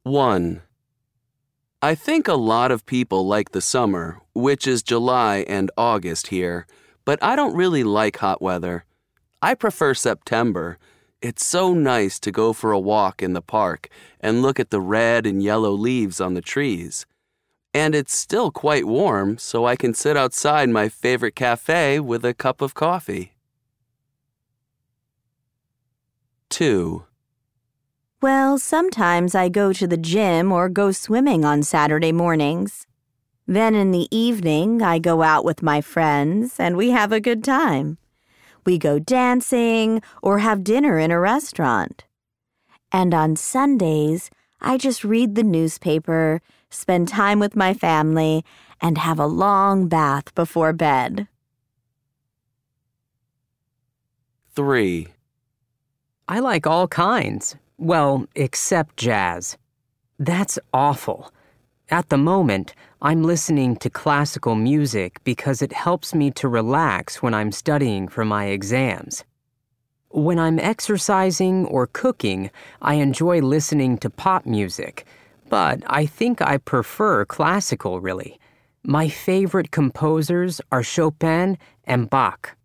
1. I think a lot of people like the summer, which is July and August here, but I don't really like hot weather. I prefer September. It's so nice to go for a walk in the park and look at the red and yellow leaves on the trees. And it's still quite warm, so I can sit outside my favorite cafe with a cup of coffee. 2. Well, sometimes I go to the gym or go swimming on Saturday mornings. Then in the evening, I go out with my friends and we have a good time. We go dancing or have dinner in a restaurant. And on Sundays, I just read the newspaper, spend time with my family, and have a long bath before bed. 3. I like all kinds. Well, except jazz. That's awful. At the moment, I'm listening to classical music because it helps me to relax when I'm studying for my exams. When I'm exercising or cooking, I enjoy listening to pop music, but I think I prefer classical, really. My favorite composers are Chopin and Bach.